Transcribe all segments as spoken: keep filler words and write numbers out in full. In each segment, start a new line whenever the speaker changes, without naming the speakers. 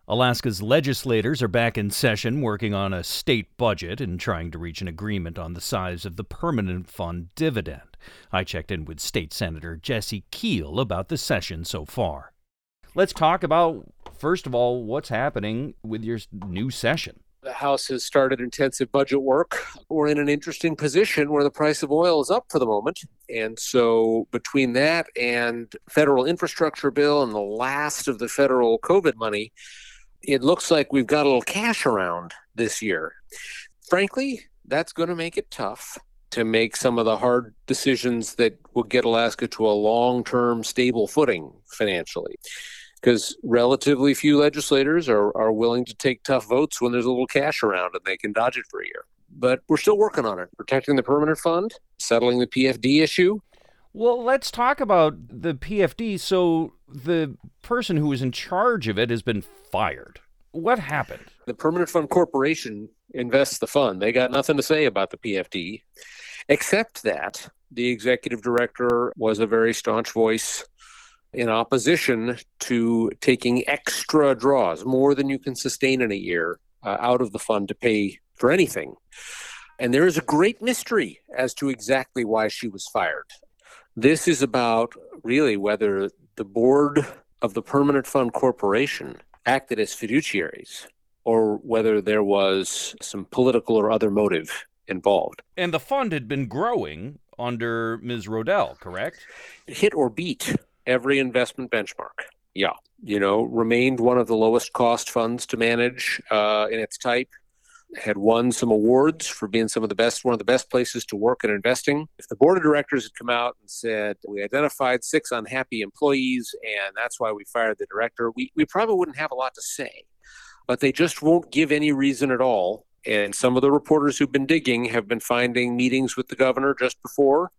Alaska's legislators are back in session working on a state budget and trying to reach an agreement on the size of the permanent fund dividend. I checked in with State Senator Jesse Kiehl about the session so far. Let's talk about, first of all, what's happening with your new session.
The House has started intensive budget work. We're in an interesting position where the price of oil is up for the moment. And so between that and federal infrastructure bill and the last of the federal COVID money, it looks like we've got a little cash around this year. Frankly, that's going to make it tough to make some of the hard decisions that will get Alaska to a long-term stable footing financially. Because relatively few legislators are, are willing to take tough votes when there's a little cash around and they can dodge it for a year. But we're still working on it, protecting the permanent fund, settling the P F D issue.
Well, let's talk about the P F D. So the person who was in charge of it has been fired. What happened?
The Permanent Fund Corporation invests the fund. They got nothing to say about the P F D, except that the executive director was a very staunch voice in opposition to taking extra draws, more than you can sustain in a year, uh, out of the fund to pay for anything. And there is a great mystery as to exactly why she was fired. This is about really whether the board of the Permanent Fund Corporation acted as fiduciaries or whether there was some political or other motive involved.
And the fund had been growing under Miz Rodell, correct?
Hit or beat every investment benchmark. Yeah. You know, remained one of the lowest cost funds to manage uh, in its type. Had won some awards for being some of the best, one of the best places to work in investing. If the board of directors had come out and said, we identified six unhappy employees and that's why we fired the director, we, we probably wouldn't have a lot to say. But they just won't give any reason at all. And some of the reporters who've been digging have been finding meetings with the governor just before.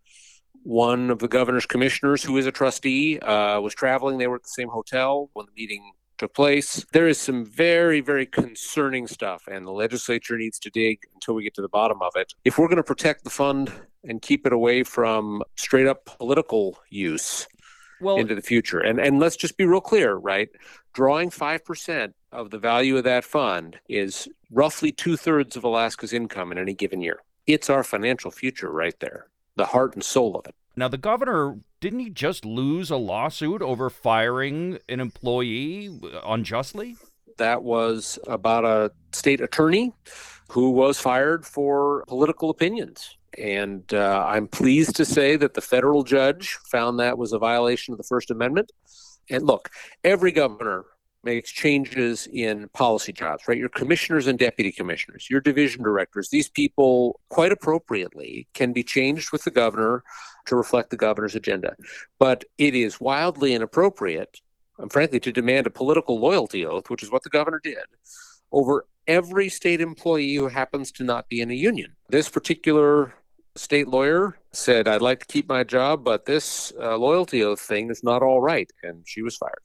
One of the governor's commissioners, who is a trustee, uh, was traveling. They were at the same hotel when the meeting took place. There is some very, very concerning stuff, and the legislature needs to dig until we get to the bottom of it. If we're going to protect the fund and keep it away from straight up political use well, into the future, and, and let's just be real clear, right? Drawing five percent of the value of that fund is roughly two thirds of Alaska's income in any given year. It's our financial future right there. The heart and soul of it.
Now, the governor, didn't he just lose a lawsuit over firing an employee unjustly?
That was about a state attorney who was fired for political opinions. And uh, I'm pleased to say that the federal judge found that was a violation of the First Amendment. And look, every governor makes changes in policy jobs, right? Your commissioners and deputy commissioners, your division directors, these people quite appropriately can be changed with the governor to reflect the governor's agenda. But it is wildly inappropriate, and frankly, to demand a political loyalty oath, which is what the governor did, over every state employee who happens to not be in a union. This particular state lawyer said, I'd like to keep my job, but this uh, loyalty oath thing is not all right, and she was fired.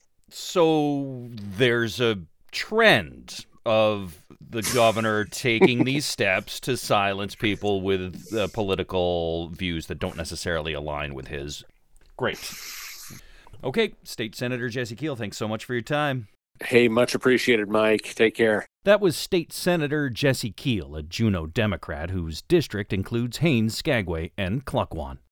So there's a trend of the governor taking these steps to silence people with uh, political views that don't necessarily align with his. Great. Okay, State Senator Jesse Kiehl, thanks so much for your time.
Hey, much appreciated, Mike. Take care.
That was State Senator Jesse Kiehl, a Juneau Democrat whose district includes Haines, Skagway, and Klukwan.